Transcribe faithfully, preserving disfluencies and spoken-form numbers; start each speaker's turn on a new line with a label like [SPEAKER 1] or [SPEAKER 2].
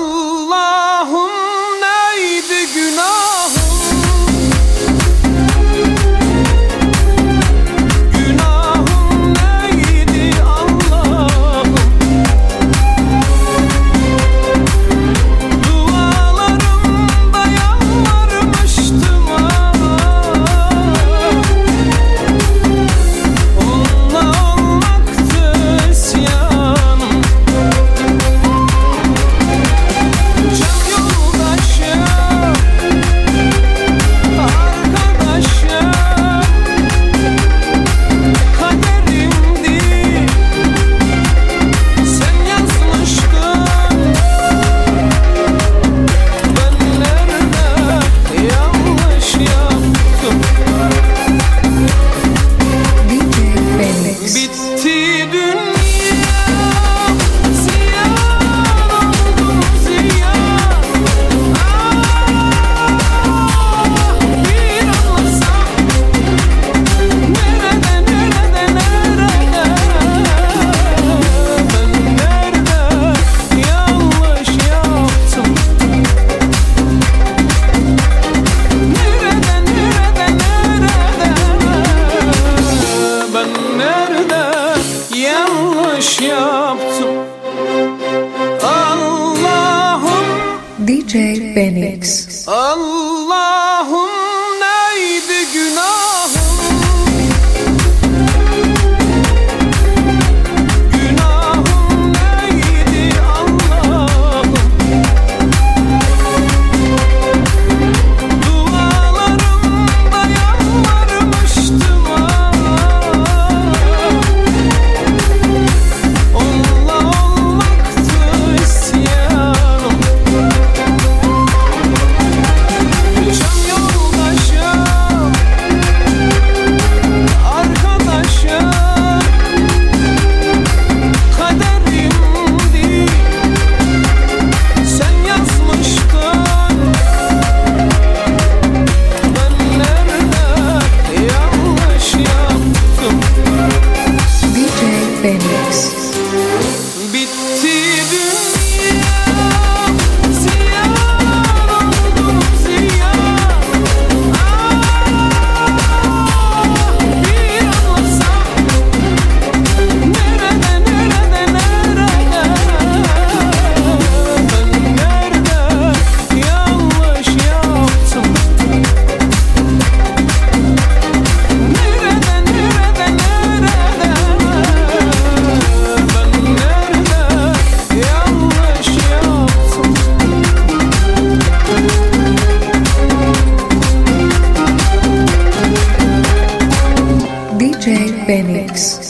[SPEAKER 1] Allah'ım neydi günahım? Günahım neydi Allah'ım? Dualarımda yalvarmıştım ah. Onunla olmaktı isyanım. Can yoldaşım, arkadaşım, kaderimdi. Sen yazmıştın, ben nerede yanlış yaptım?
[SPEAKER 2] D J Phoenix.
[SPEAKER 1] Bitti dünya, ziyan oldum ziyan. Ah, bir anlasam, nerede nerede nerede? Ben nerede yanlış yaptım? Nerede nerede nerede? Ben nerede yanlış yaptım? Allah'ım,
[SPEAKER 2] D J Phoenix.
[SPEAKER 1] Allah'ım neydi günahım? Günahım neydi Allah'ım? Dualarımda yalvarmıştım ah. Onunla olmaktı isyanım. Can yoldaşım, arkadaşım, kaderimdi. Sen yazmıştın, ben nerede yanlış yaptım?
[SPEAKER 2] D J Phoenix.
[SPEAKER 1] Bitti dünya, ziyan oldum ziyan. Ah, bir anlasam, nerede nerede nerede? Ben nerede yanlış yaptım? Nerede nerede nerede? Ben nerede yanlış yaptım?
[SPEAKER 2] D J Phoenix.